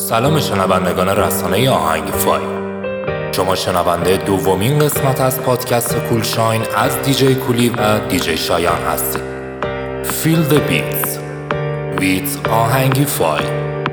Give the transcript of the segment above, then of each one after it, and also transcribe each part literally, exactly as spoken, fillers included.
سلام شنوندگان رسانه آهنگ فای. شما شنونده دومین قسمت از پادکست کول شاین از دیجی کولی و دیجی شایان هستید. Feel the beats with آهنگ فای.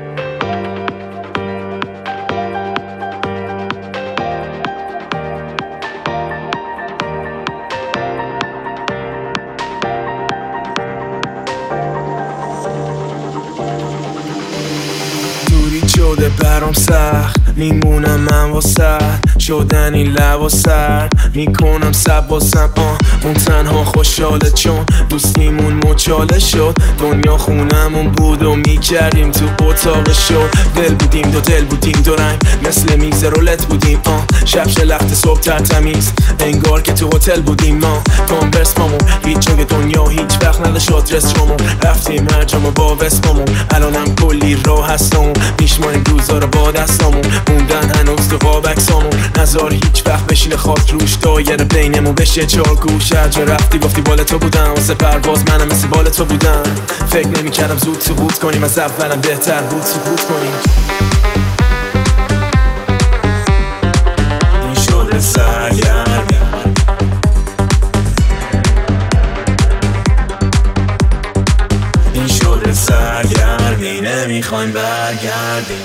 شده برام سخت میمونم من واسد شدن این لب و سر میکنم سب واسم آن اون تنها خوشحاله چون دوستیمون مچاله شد دنیا خونمون بود و میکردیم تو اتاق شد دل بودیم دو دل بودیم دو رنگ مثل میز رولت بودیم آن شب شلخت صبح ترتمیز انگار که تو هتل بودیم ما کانورس مامون هیچ جای دنیا هیچ وقت نداشت آدرس شامون رفتیم هر جا ما با وسمامون الانم کلی راه هستمون میشماریم روزا رو با دستامون موندن هنوز تو قاب عکسامون نذار هیچ وقت بشینه خاک روش دایره بینمون بشه چار گوش هر جا رفتی گفتی بال تو بودم واسه پرواز منم مثل بال تو بودم فکر نمی‌کردم زود سقوط کنیم از اولم بهتر بود سقوط کنیم این شده سرگرمی این شده سرگرمی نمیخوایم برگردیم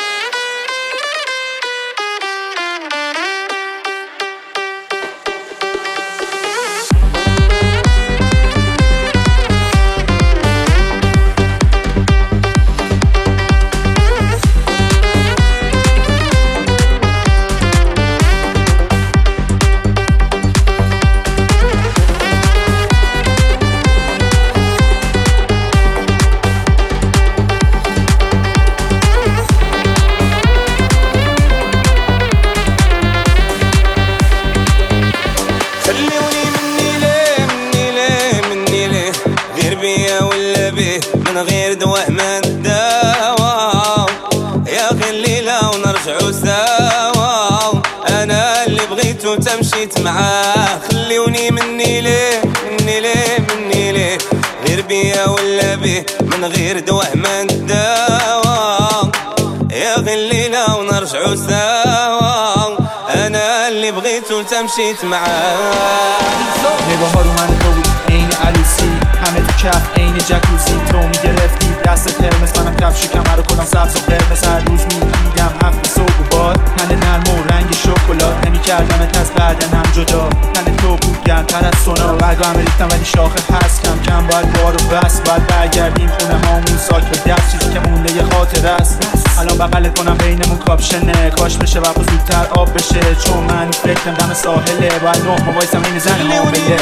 من غير دواء ما نداوى يا اخي الليلة ونرجعو سوا انا اللي بغيتو تمشيت معاه خليوني مني ليه مني ليه مني ليه غير بيا ولا بيه من غير دواء ما نداوى يا اخي الليلة ونرجعو سوا انا اللي بغيتو تمشيت معاه نگاه ها رو من تو بود این عروسی همه تو کف این جکوزی تو میگرفتی دست قرمز منم کفش کمر رو کلام سبز و قرمز هر روز میدیدم هفت صبح و باد تن نرم و رنگ شکلات نمیکردمت از بدنم جدا تن تو بود گرمتر از سونا برگا همه ریختم ولی شاخه هست کم کم باید بار و بس باید برگردیم خونه هامون ساکت دست چیزی که مونده یه خاطر است الان بغلت کنم بینمون کاپشنه کاش بشه وقت زودتر آب بشه چون من فکرم دم ساحله باید نه ما وایسم این زن حامله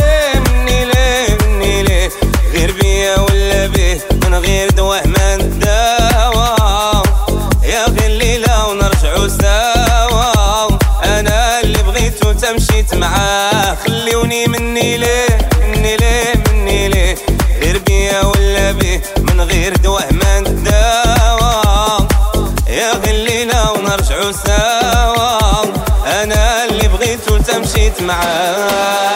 غير بيا ولا بيه من غير دواء ما نداوى يا اخي الليلة ونرجعو سوا انا اللي بغيتو تمشيت معاه خليوني مني ليه مني ليه مني ليه غير بيا ولا بيه من غير دواء ما نداوى يا اخي الليلة ونرجعو سوا انا اللي بغيتو تمشيت معاه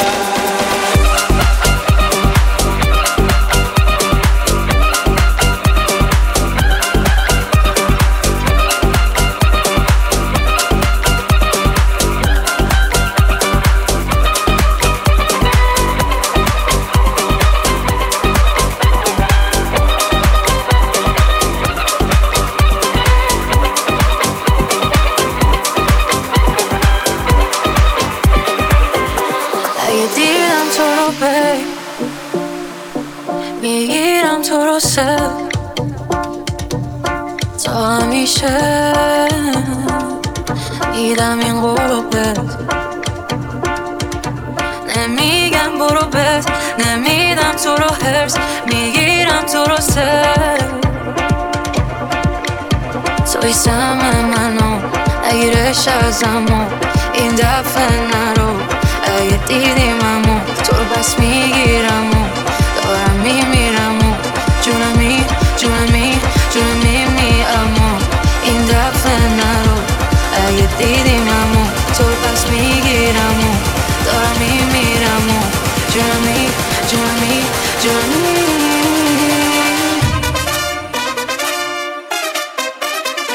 میگیرم تو رو سر تا همیشه میدم این قلوبت نمیگم برو بس نمیدم تو رو هرس میگیرم تو رو سر توی سم منو اگرش ازمو این دفعه نرو اگه دیدی منو تو رو بس میگیرم و دارم میمیرم و جونمی جونمی جونمی می اما این دفعه نرو اگه دیدی منو تو رو بس میگیرم و دارم میمیرم و جونمی جونمی جونمی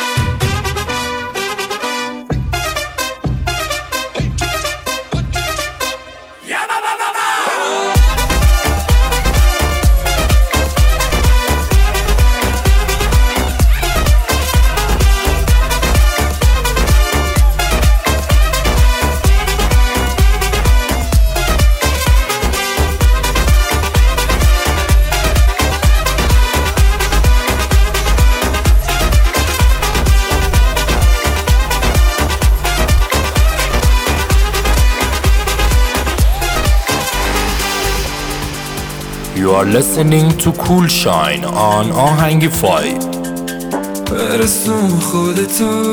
are listening to Cool Shine on آهنگ فای. برسون خودتو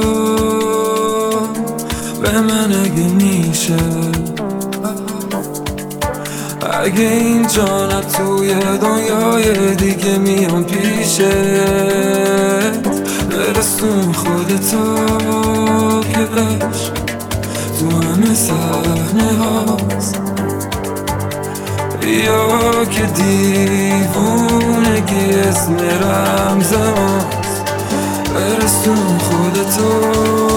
به من اگه میشه، اگه این جانم توی دنیای دیگه میام پیشت. برسون خودتو که عشق تو همه صحنه هاست، یا که دیوونگی اسم رمز ماست. برسون خودتو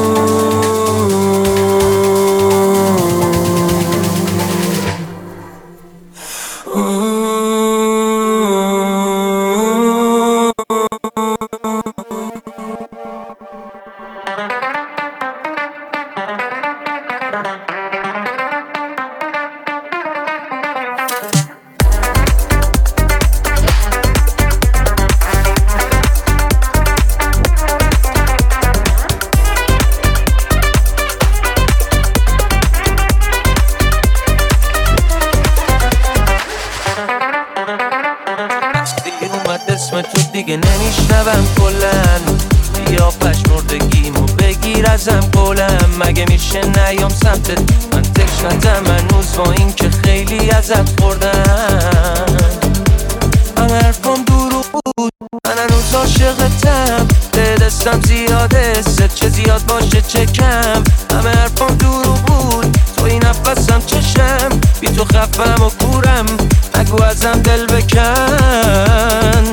اسم تو دیگه نمیشنوم کلن، بیا پشمردگیمو بگیر ازم قولم. مگه میشه نیام سمتت من تشنتم هنوز با این که خیلی ازت خوردم. من حرفم دروغ بود، من هنوز عاشقتم، دلستم زیاده ست چه زیاد باشه چه کم. همه حرفم دروغ بود، تو این نفسم چشم، بی تو خفم و کورم، نگو ازم دل بکن.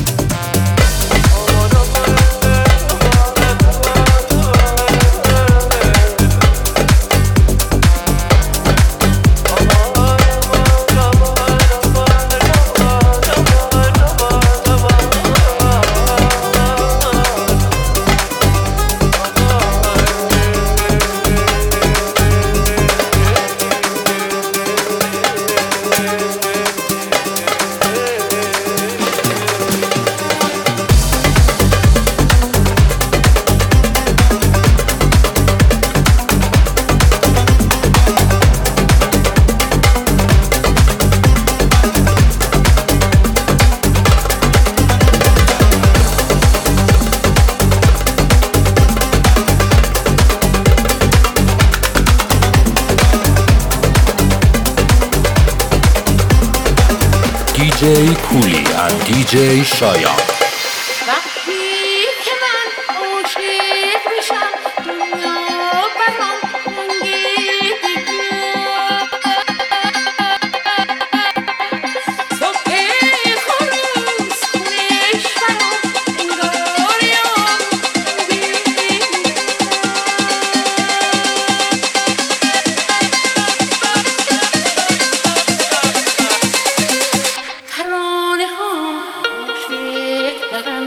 دی جی کولی and دی جی شایان. وقتی که من عاشق میشم دنیا برام رنگی دیگه. صبح خروس خونش برام انگار یام ترانه ها عاشق دارم.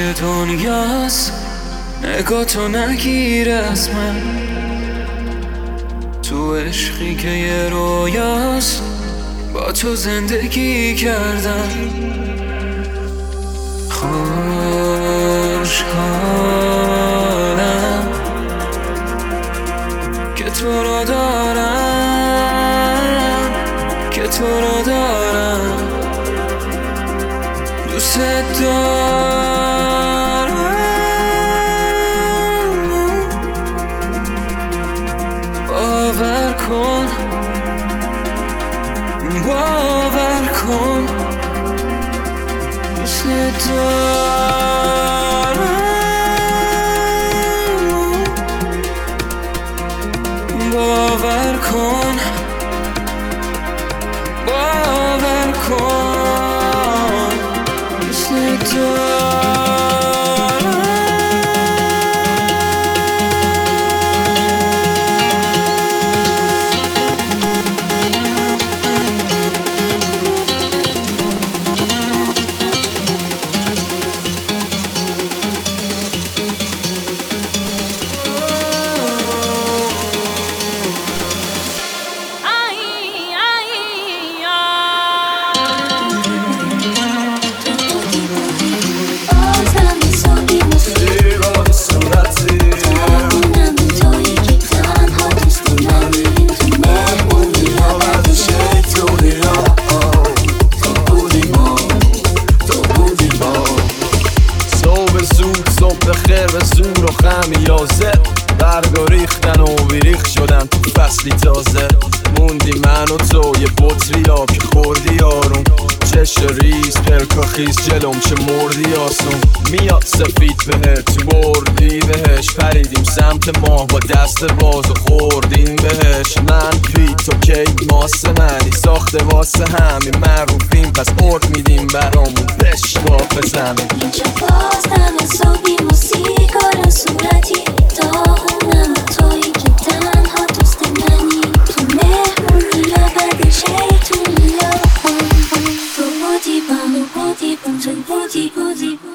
دنیاست، نگاه تو نگیر از من، تو عشقی که یه رویاست، با تو زندگی کردم. خوشحالم که تو رو دارم، که تو رو دارم، دوست دارم. باور کن، باور کن، دوست دارم. باور کن، باور کن، دوست دارم. برگا ریختن و بیریخ شدن تو فصلی تازه، موندی من و تو یه بطری آب که خوردی یارون، چش ریز پلکا خیز جلوم چه مردی آسون، میاد سفید بهت تو بردی بهش، پریدیم سمت ماه با دست باز و خوردیم بهش، من پی تو کی ماسه منی ساخته واسه همین معروفیم، پس ارد میدیم برامون بشکاف بزنیم. اینجا باز همه صبحی موسیقار صورتی داغونم، تویی که تنها دوست منی، تو مهمونی یا بعد شیطونی یا تو بودی بام بودی بام تو بودی بودی بودی.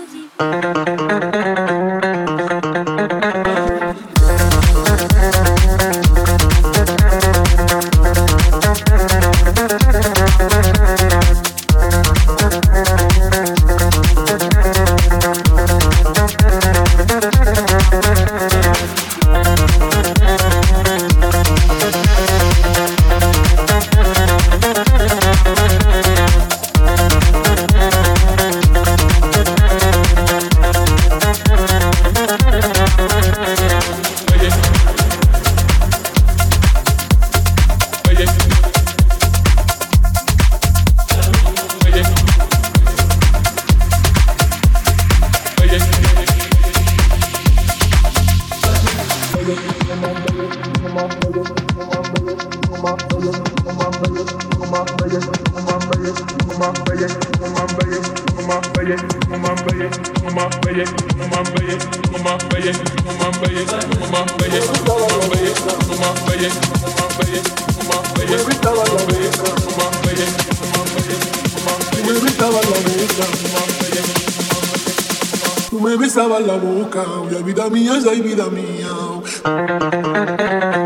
Tú me besabas la boca, y ay vida mía, ay vida mía.